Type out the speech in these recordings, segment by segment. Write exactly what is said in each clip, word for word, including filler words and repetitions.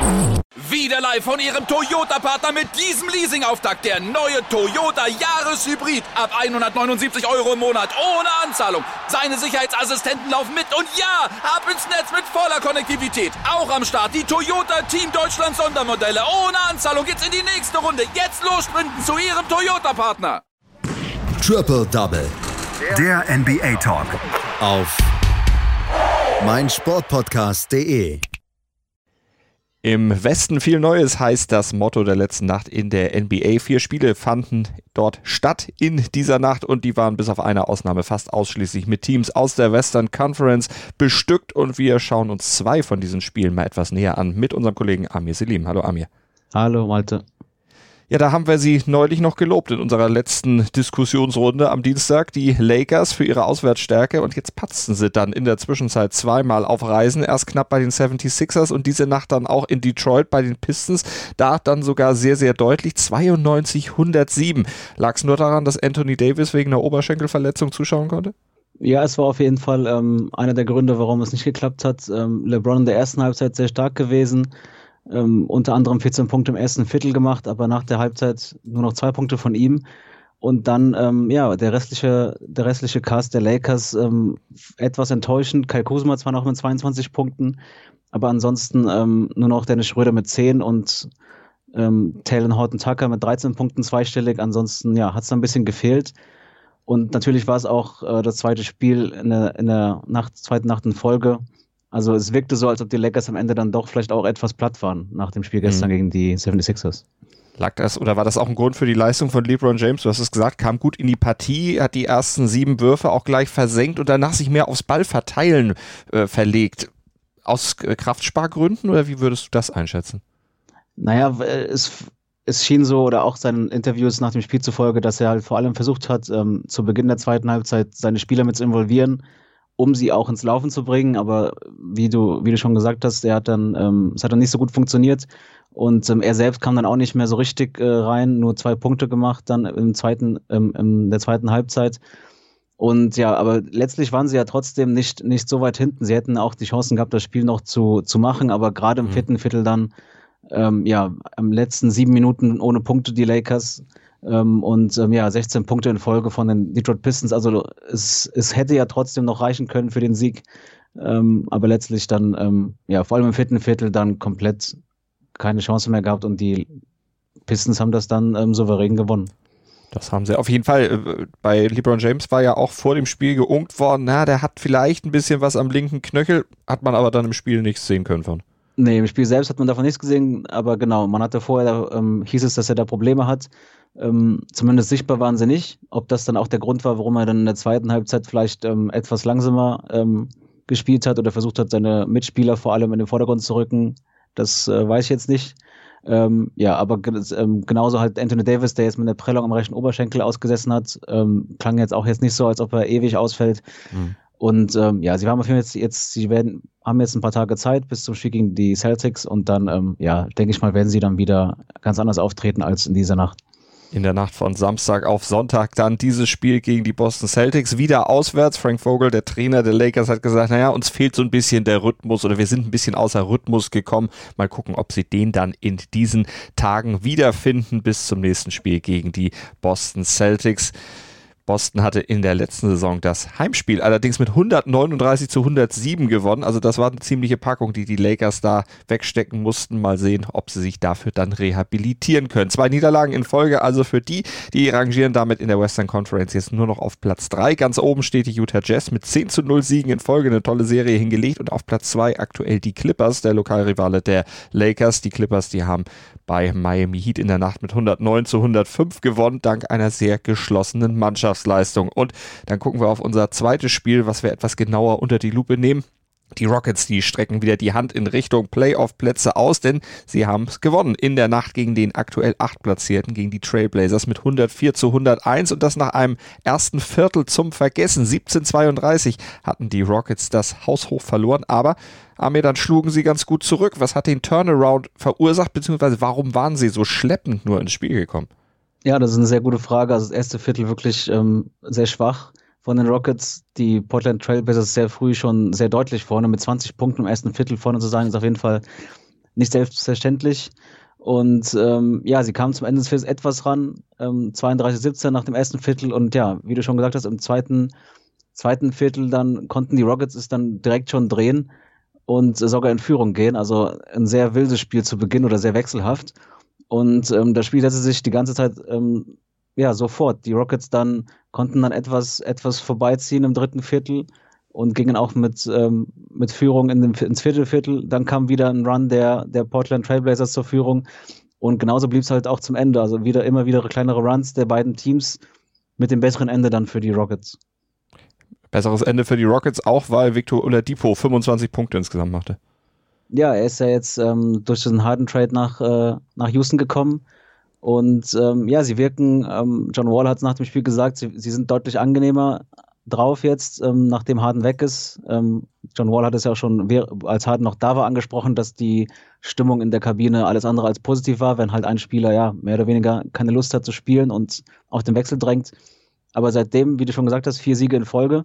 Wieder live von Ihrem Toyota-Partner mit diesem Leasing-Auftakt. Der neue Toyota Jahreshybrid. Ab hundertneunundsiebzig Euro im Monat. Ohne Anzahlung. Seine Sicherheitsassistenten laufen mit. Und ja, ab ins Netz mit voller Konnektivität. Auch am Start die Toyota Team Deutschland Sondermodelle. Ohne Anzahlung geht's in die nächste Runde. Jetzt los sprinten zu Ihrem Toyota-Partner. Triple Double. Der N B A Talk. Auf meinsportpodcast punkt de. Im Westen viel Neues heißt das Motto der letzten Nacht in der N B A. Vier Spiele fanden dort statt in dieser Nacht und die waren bis auf eine Ausnahme fast ausschließlich mit Teams aus der Western Conference bestückt. Und wir schauen uns zwei von diesen Spielen mal etwas näher an mit unserem Kollegen Amir Selim. Hallo Amir. Hallo Malte. Ja, da haben wir sie neulich noch gelobt in unserer letzten Diskussionsrunde am Dienstag, die Lakers für ihre Auswärtsstärke, und jetzt patzten sie dann in der Zwischenzeit zweimal auf Reisen, erst knapp bei den seventy-sixers und diese Nacht dann auch in Detroit bei den Pistons, da dann sogar sehr, sehr deutlich zweiundneunzig hundertsieben. Lag es nur daran, dass Anthony Davis wegen einer Oberschenkelverletzung zuschauen konnte? Ja, es war auf jeden Fall ähm, einer der Gründe, warum es nicht geklappt hat. Ähm, LeBron in der ersten Halbzeit sehr stark gewesen. Ähm, unter anderem vierzehn Punkte im ersten Viertel gemacht, aber nach der Halbzeit nur noch zwei Punkte von ihm. Und dann, ähm, ja, der restliche, der restliche Cast der Lakers ähm, etwas enttäuschend. Kyle Kuzma zwar noch mit zweiundzwanzig Punkten, aber ansonsten ähm, nur noch Dennis Schröder mit zehn und ähm, Talen Horton-Tucker mit dreizehn Punkten zweistellig. Ansonsten, ja, hat es ein bisschen gefehlt. Und natürlich war es auch äh, das zweite Spiel in der, in der Nacht, zweiten Nacht in Folge. Also es wirkte so, als ob die Lakers am Ende dann doch vielleicht auch etwas platt waren nach dem Spiel gestern mhm. gegen die seventy-sixers. Lag das oder war das auch ein Grund für die Leistung von LeBron James? Du hast es gesagt, kam gut in die Partie, hat die ersten sieben Würfe auch gleich versenkt und danach sich mehr aufs Ballverteilen äh, verlegt. Aus äh, Kraftspargründen oder wie würdest du das einschätzen? Naja, es, es schien so, oder auch seinen Interviews nach dem Spiel zufolge, dass er halt vor allem versucht hat, ähm, zu Beginn der zweiten Halbzeit seine Spieler mit zu involvieren, um sie auch ins Laufen zu bringen, aber wie du, wie du schon gesagt hast, er hat dann, ähm, es hat dann nicht so gut funktioniert und ähm, er selbst kam dann auch nicht mehr so richtig äh, rein, nur zwei Punkte gemacht dann im zweiten, ähm, in der zweiten Halbzeit. Und ja, aber letztlich waren sie ja trotzdem nicht, nicht so weit hinten. Sie hätten auch die Chancen gehabt, das Spiel noch zu, zu machen, aber gerade im mhm. vierten Viertel dann, ähm, ja, am letzten sieben Minuten ohne Punkte die Lakers. Ähm, und ähm, ja, sechzehn Punkte in Folge von den Detroit Pistons. Also es, es hätte ja trotzdem noch reichen können für den Sieg. Ähm, aber letztlich dann, ähm, ja, vor allem im vierten Viertel dann komplett keine Chance mehr gehabt und die Pistons haben das dann ähm, souverän gewonnen. Das haben sie auf jeden Fall. Bei LeBron James war ja auch vor dem Spiel geunkt worden, na, der hat vielleicht ein bisschen was am linken Knöchel, hat man aber dann im Spiel nichts sehen können von. Nee, im Spiel selbst hat man davon nichts gesehen, aber genau, man hatte vorher, ähm, hieß es, dass er da Probleme hat. Ähm, zumindest sichtbar waren sie nicht. Ob das dann auch der Grund war, warum er dann in der zweiten Halbzeit vielleicht ähm, etwas langsamer ähm, gespielt hat oder versucht hat, seine Mitspieler vor allem in den Vordergrund zu rücken, das äh, weiß ich jetzt nicht. Ähm, ja, aber ähm, genauso halt Anthony Davis, der jetzt mit einer Prellung am rechten Oberschenkel ausgesessen hat, ähm, klang jetzt auch jetzt nicht so, als ob er ewig ausfällt. Mhm. Und ähm, ja, sie haben auf jeden Fall jetzt, jetzt, sie werden, haben jetzt ein paar Tage Zeit bis zum Spiel gegen die Celtics und dann, ähm, ja, denke ich mal, werden sie dann wieder ganz anders auftreten als in dieser Nacht. In der Nacht von Samstag auf Sonntag dann dieses Spiel gegen die Boston Celtics, wieder auswärts. Frank Vogel, der Trainer der Lakers, hat gesagt, naja, uns fehlt so ein bisschen der Rhythmus oder wir sind ein bisschen außer Rhythmus gekommen. Mal gucken, ob sie den dann in diesen Tagen wiederfinden bis zum nächsten Spiel gegen die Boston Celtics. Boston hatte in der letzten Saison das Heimspiel allerdings mit hundertneununddreißig zu hundertsieben gewonnen. Also das war eine ziemliche Packung, die die Lakers da wegstecken mussten. Mal sehen, ob sie sich dafür dann rehabilitieren können. Zwei Niederlagen in Folge also für die. Die rangieren damit in der Western Conference jetzt nur noch auf Platz drei. Ganz oben steht die Utah Jazz mit zehn zu null Siegen in Folge. Eine tolle Serie hingelegt. Und auf Platz zwei aktuell die Clippers, der Lokalrivale der Lakers. Die Clippers, die haben bei Miami Heat in der Nacht mit hundertneun zu hundertfünf gewonnen, dank einer sehr geschlossenen Mannschaftsleistung. Und dann gucken wir auf unser zweites Spiel, was wir etwas genauer unter die Lupe nehmen. Die Rockets, die strecken wieder die Hand in Richtung Playoff-Plätze aus, denn sie haben es gewonnen in der Nacht gegen den aktuell achtplatzierten, gegen die Trailblazers mit hundertvier zu hunderteins und das nach einem ersten Viertel zum Vergessen. siebzehn zu zweiunddreißig hatten die Rockets das haushoch verloren, aber Amir, dann schlugen sie ganz gut zurück. Was hat den Turnaround verursacht, beziehungsweise warum waren sie so schleppend nur ins Spiel gekommen? Ja, das ist eine sehr gute Frage. Also das erste Viertel wirklich ähm, sehr schwach von den Rockets. Die Portland Trailblazers sehr früh schon sehr deutlich vorne. Mit zwanzig Punkten im ersten Viertel vorne zu sein, ist auf jeden Fall nicht selbstverständlich. Und ähm, ja, sie kamen zum Ende des Viertels etwas ran, ähm, zweiunddreißig siebzehn nach dem ersten Viertel. Und ja, wie du schon gesagt hast, im zweiten, zweiten Viertel dann konnten die Rockets es dann direkt schon drehen und äh, sogar in Führung gehen. Also ein sehr wildes Spiel zu Beginn oder sehr wechselhaft. Und ähm, das Spiel setzte sich die ganze Zeit ähm, ja sofort. Die Rockets dann konnten dann etwas, etwas vorbeiziehen im dritten Viertel und gingen auch mit, ähm, mit Führung in den, ins vierte Viertel. Dann kam wieder ein Run der, der Portland Trailblazers zur Führung. Und genauso blieb es halt auch zum Ende. Also wieder immer wieder kleinere Runs der beiden Teams mit dem besseren Ende dann für die Rockets. Besseres Ende für die Rockets auch, weil Victor Oladipo fünfundzwanzig Punkte insgesamt machte. Ja, er ist ja jetzt ähm, durch diesen Harden-Trade nach, äh, nach Houston gekommen. Und ähm, ja, sie wirken, ähm, John Wall hat es nach dem Spiel gesagt, sie, sie sind deutlich angenehmer drauf jetzt, ähm, nachdem Harden weg ist. Ähm, John Wall hat es ja auch schon, als Harden noch da war, angesprochen, dass die Stimmung in der Kabine alles andere als positiv war, wenn halt ein Spieler ja mehr oder weniger keine Lust hat zu spielen und auf den Wechsel drängt. Aber seitdem, wie du schon gesagt hast, vier Siege in Folge.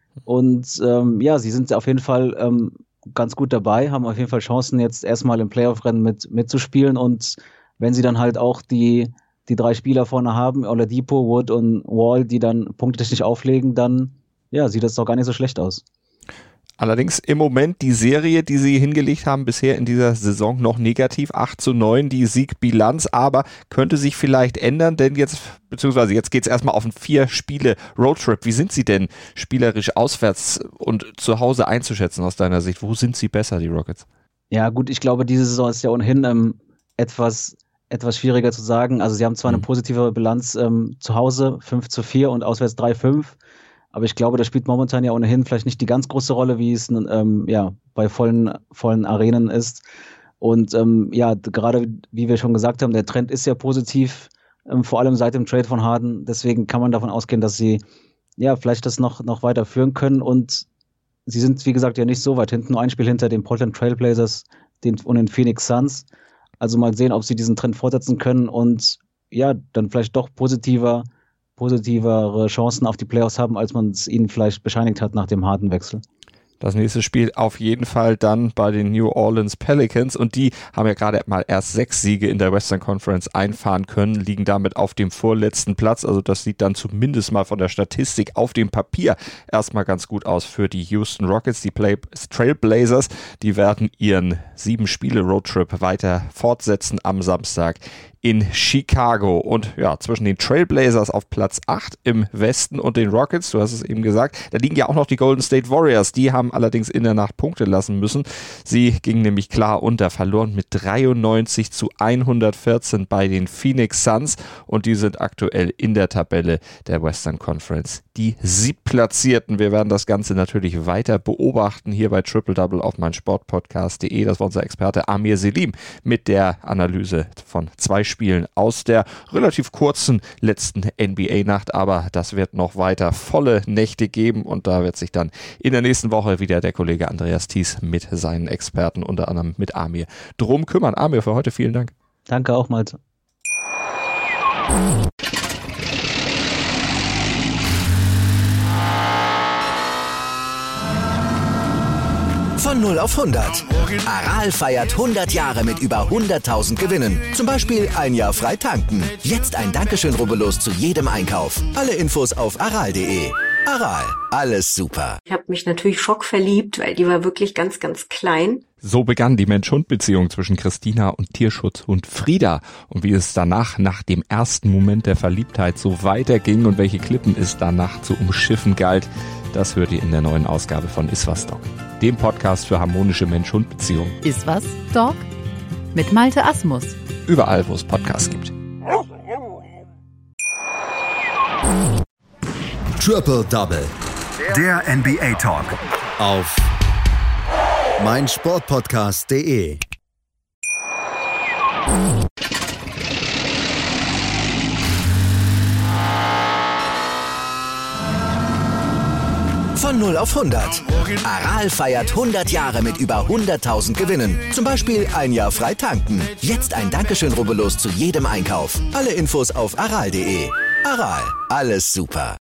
Und ähm, ja, sie sind auf jeden Fall ähm, ganz gut dabei, haben auf jeden Fall Chancen, jetzt erstmal im Playoff-Rennen mit, mitzuspielen. Und wenn sie dann halt auch die die drei Spieler vorne haben, Oladipo, Wood und Wall, die dann punktetechnisch auflegen, dann ja, sieht das doch gar nicht so schlecht aus. Allerdings im Moment die Serie, die sie hingelegt haben, bisher in dieser Saison noch negativ, acht zu neun, die Siegbilanz, aber könnte sich vielleicht ändern, denn jetzt, beziehungsweise jetzt geht es erstmal auf einen Vier-Spiele-Roadtrip. Wie sind sie denn spielerisch auswärts und zu Hause einzuschätzen aus deiner Sicht? Wo sind sie besser, die Rockets? Ja gut, ich glaube, diese Saison ist ja ohnehin ähm, etwas etwas schwieriger zu sagen. Also sie haben zwar eine positive Bilanz ähm, zu Hause, fünf zu vier und auswärts drei fünf, aber ich glaube, das spielt momentan ja ohnehin vielleicht nicht die ganz große Rolle, wie es ähm, ja bei vollen, vollen Arenen ist. Und ähm, ja, gerade wie wir schon gesagt haben, der Trend ist ja positiv, ähm, vor allem seit dem Trade von Harden. Deswegen kann man davon ausgehen, dass sie ja vielleicht das noch, noch weiter führen können. Und sie sind, wie gesagt, ja nicht so weit hinten, nur ein Spiel hinter den Portland Trailblazers den, und den Phoenix Suns. Also mal sehen, ob sie diesen Trend fortsetzen können und ja, dann vielleicht doch positiver, positivere Chancen auf die Playoffs haben, als man es ihnen vielleicht bescheinigt hat nach dem Harden-Wechsel. Das nächste Spiel auf jeden Fall dann bei den New Orleans Pelicans und die haben ja gerade mal erst sechs Siege in der Western Conference einfahren können, liegen damit auf dem vorletzten Platz. Also das sieht dann zumindest mal von der Statistik auf dem Papier erstmal ganz gut aus für die Houston Rockets. Die Play- Trailblazers, die werden ihren sieben Spiele Roadtrip weiter fortsetzen am Samstag in Chicago. Und ja, zwischen den Trailblazers auf Platz acht im Westen und den Rockets, du hast es eben gesagt, da liegen ja auch noch die Golden State Warriors. Die haben allerdings in der Nacht Punkte lassen müssen. Sie gingen nämlich klar unter, verloren mit dreiundneunzig zu hundertvierzehn bei den Phoenix Suns und die sind aktuell in der Tabelle der Western Conference die Siebtplatzierten. Wir werden das Ganze natürlich weiter beobachten hier bei Triple Double auf meinsportpodcast punkt de. Das war unser Experte Amir Selim mit der Analyse von zwei Spielen aus der relativ kurzen letzten N B A-Nacht, aber das wird noch weiter volle Nächte geben und da wird sich dann in der nächsten Woche wieder der Kollege Andreas Thies mit seinen Experten, unter anderem mit Amir, drum kümmern. Amir, für heute vielen Dank. Danke auch, Malte. Von null auf hundert. Aral feiert hundert Jahre mit über hunderttausend Gewinnen. Zum Beispiel ein Jahr frei tanken. Jetzt ein Dankeschön, rubbellos zu jedem Einkauf. Alle Infos auf aral punkt de. Aral, alles super. Ich habe mich natürlich schockverliebt, weil die war wirklich ganz, ganz klein. So begann die Mensch-Hund-Beziehung zwischen Christina und Tierschutzhund Frieda. Und wie es danach, nach dem ersten Moment der Verliebtheit, so weiterging und welche Klippen es danach zu umschiffen galt, das hört ihr in der neuen Ausgabe von Iswas Dog, dem Podcast für harmonische Mensch-Hund-Beziehungen. Iswas Dog mit Malte Asmus. Überall, wo es Podcasts gibt. Triple Double. Der N B A Talk. Auf meinsportpodcast punkt de. Von null auf hundert. Aral feiert hundert Jahre mit über hunderttausend Gewinnen. Zum Beispiel ein Jahr frei tanken. Jetzt ein Dankeschön, rubbellos zu jedem Einkauf. Alle Infos auf aral punkt de. Aral, alles super.